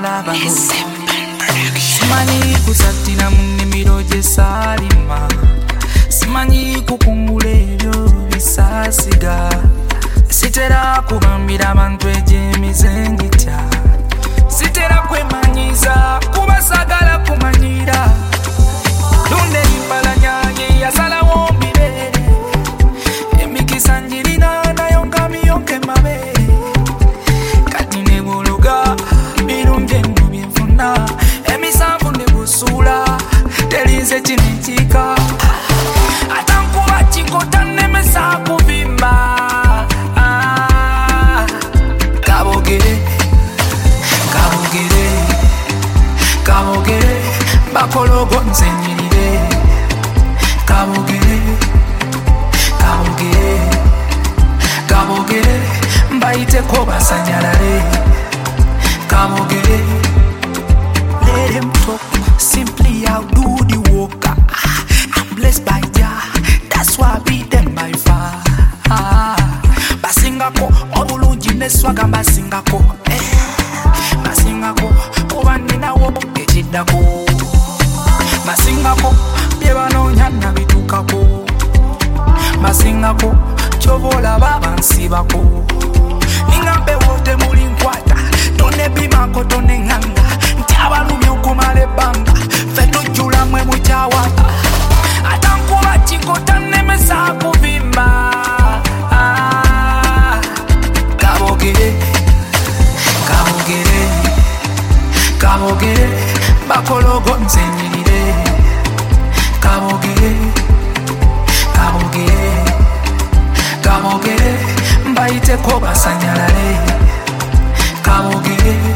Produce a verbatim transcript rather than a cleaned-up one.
Simanyi kusatira munimiro gye salima, simanyi kukungula ebyo bisasiga, sitera kubambira abantu egy'emizenjitya, sitera kwemanyiza kubasagala kumanyira, lunde impalanya ye yasalawo mbirere, emikisa njirina nayo nkamiyonke mabere, kati ne buluga birungi eno byenfuna, emisanvu ne busula terinze kinentika, atankuba kingota nemesa kuvimba. Kabogere, kabogere, kabogere, bakologo nzenyirire, kabogere, kabogere, kabogere, mbayiteko basanyalale, kabogere. Let him talk, simply I'll do the work. I'm blessed by Jah, that's why I beat them by far. Basingako, obulungi ne swaga basingako, eh. Basingako, kuba ninawo ekiddako. Basingako, bye banoonya nabitukako. Basingako, ky'oba olaba bansibako. Ningambe wote muli nkwata, tonebimako tonenganga, nti abalumya okumala ebbanga, ffe tujjula mwe mukyawata, atankuba kingota nemesa kuvimba. Kabogere, kabogere, kabogere, bakologo nzenyirire, kabogere, kabogere, kabogere, mbayiteko basanyalale, kabogere.